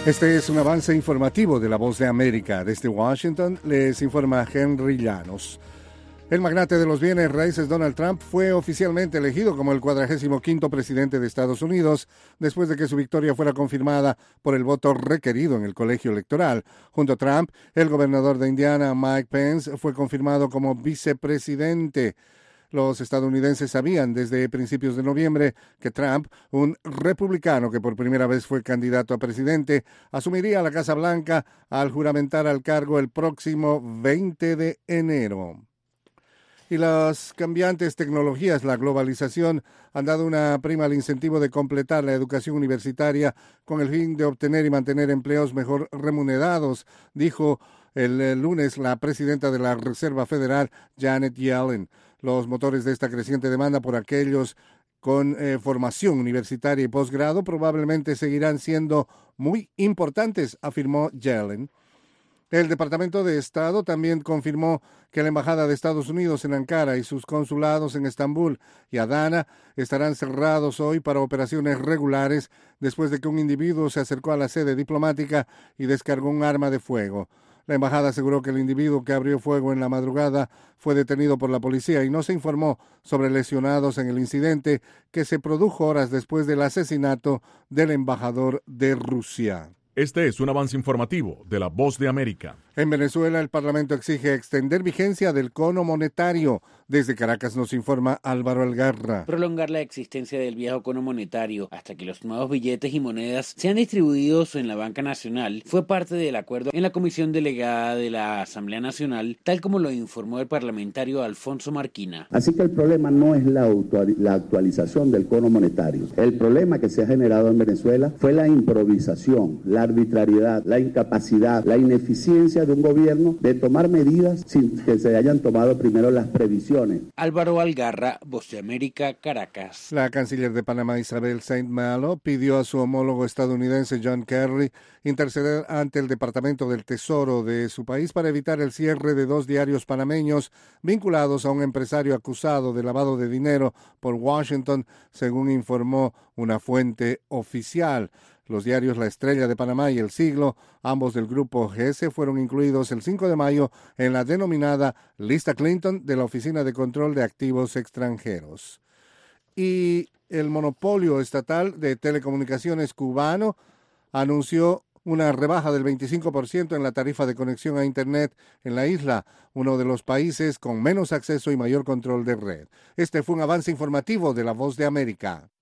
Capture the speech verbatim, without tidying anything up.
Este es un avance informativo de La Voz de América. Desde Washington les informa Henry Llanos. El magnate de los bienes raíces Donald Trump fue oficialmente elegido como el cuadragésimo quinto presidente de Estados Unidos después de que su victoria fuera confirmada por el voto requerido en el colegio electoral. Junto a Trump, el gobernador de Indiana, Mike Pence, fue confirmado como vicepresidente. Los estadounidenses sabían desde principios de noviembre que Trump, un republicano que por primera vez fue candidato a presidente, asumiría la Casa Blanca al juramentar al cargo el próximo veinte de enero. Y las cambiantes tecnologías, la globalización, han dado una prima al incentivo de completar la educación universitaria con el fin de obtener y mantener empleos mejor remunerados, dijo el lunes la presidenta de la Reserva Federal, Janet Yellen. Los motores de esta creciente demanda por aquellos con eh, formación universitaria y posgrado probablemente seguirán siendo muy importantes, afirmó Yellen. El Departamento de Estado también confirmó que la Embajada de Estados Unidos en Ankara y sus consulados en Estambul y Adana estarán cerrados hoy para operaciones regulares después de que un individuo se acercó a la sede diplomática y descargó un arma de fuego. La embajada aseguró que el individuo que abrió fuego en la madrugada fue detenido por la policía y no se informó sobre lesionados en el incidente que se produjo horas después del asesinato del embajador de Rusia. Este es un avance informativo de La Voz de América. En Venezuela, el Parlamento exige extender vigencia del cono monetario. Desde Caracas nos informa Álvaro Algarra. Prolongar la existencia del viejo cono monetario hasta que los nuevos billetes y monedas sean distribuidos en la banca nacional fue parte del acuerdo en la comisión delegada de la Asamblea Nacional, tal como lo informó el parlamentario Alfonso Marquina. Así que el problema no es la, la actualización del cono monetario. El problema que se ha generado en Venezuela fue la improvisación, la arbitrariedad, la incapacidad, la ineficiencia de un gobierno de tomar medidas sin que se hayan tomado primero las previsiones. Álvaro Algarra, Voz de América, Caracas. La canciller de Panamá, Isabel Saint Malo, pidió a su homólogo estadounidense John Kerry interceder ante el Departamento del Tesoro de su país para evitar el cierre de dos diarios panameños vinculados a un empresario acusado de lavado de dinero por Washington, según informó una fuente oficial. Los diarios La Estrella de Panamá y El Siglo, ambos del grupo G S, fueron incluidos el cinco de mayo en la denominada Lista Clinton de la Oficina de Control de Activos Extranjeros. Y el monopolio estatal de telecomunicaciones cubano anunció una rebaja del veinticinco por ciento en la tarifa de conexión a Internet en la isla, uno de los países con menos acceso y mayor control de red. Este fue un avance informativo de La Voz de América.